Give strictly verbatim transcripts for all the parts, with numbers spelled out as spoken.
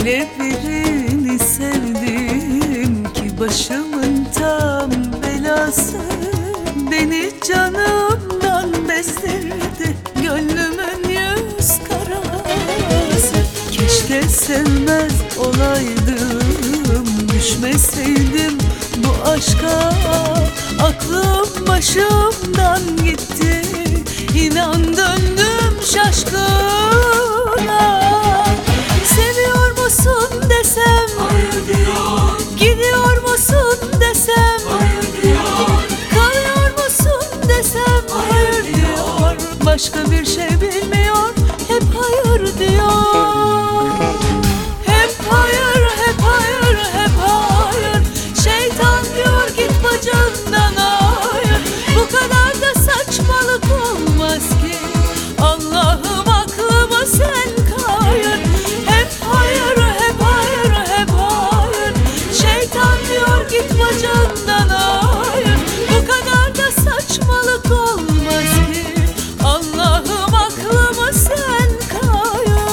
Öyle birini sevdim ki başımın tam belası. Beni canımdan bezdirdi gönlümün yüz karası. Keşke sevmez olaydım, düşmeseydim bu aşka. Aklım başımdan gitti, inan döndüm şaşkına. Seviyor musun desem hayır diyor, gidiyor musun desem hayır diyor, kalıyor musun desem hayır diyor. Başka bir şey bilmiyor, hep hayır diyor. Hep hayır, hep hayır, hep hayır. Şeytan diyor git bacağından hayır. Bu kadar da saçmalık olmaz ki, Allah'ım aklıma sen kayır. Hep hayır, hep hayır, hep hayır. Şeytan diyor git bacağından hayır. Bu kadar da saçmalık olmaz ki, Allah'ım aklıma sen kayır.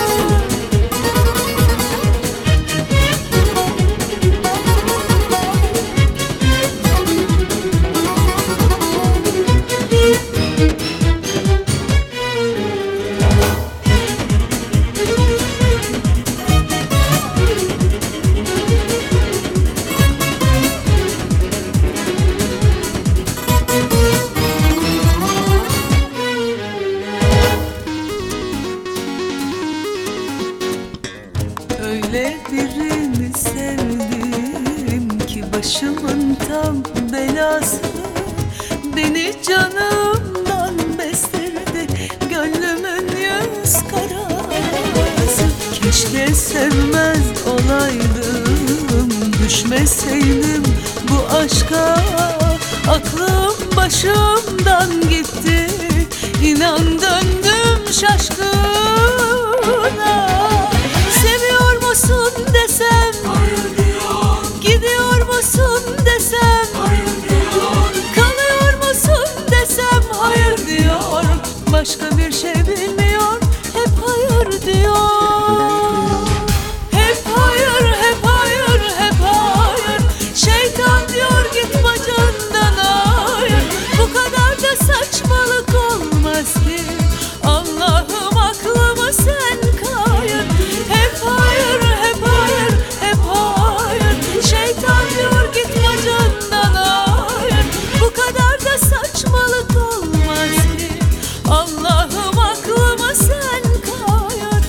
Öyle birini sevdim ki başımın tam belası. Beni canımdan bestirdi gönlümün yüz karası. Keşke sevmez olaydım, düşmeseydim bu aşka. Aklım başımdan gitti, inan döndüm şaşkına. Seviyor musun desem hayır diyor, gidiyor musun desem hayır diyor, kalıyor musun desem hayır diyor. Başka bir şey bilmiyor, hep hayır diyor. Hep hayır, hep hayır, hep hayır. Şeytan diyor git bacağından hayır. Bu kadar da saçmalık olmaz ki, Allah'ım aklıma sen kayır. Hep hayır, hep hayır, hep hayır. Şeytan diyor git bacağından hayır. Bu kadar da saçmalık olmaz ki, Allah'ım aklıma sen kayır.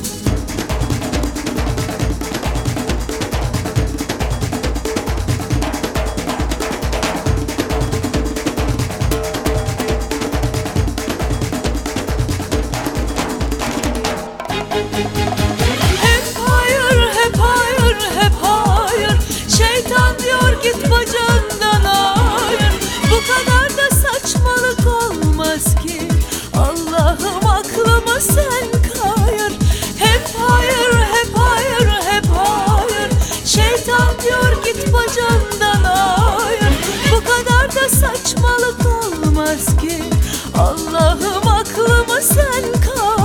Hep hayır, hep hayır, hep hayır. Şeytan diyor git bacağından hayır. Bu kadar da saçmalık olmaz ki, Allah'ım aklıma sen kayır. Hep hayır, hep hayır, hep hayır. Şeytan diyor git bacağından hayır. Bu kadar da saçmalık olmaz ki, Allah'ım aklıma sen kayır.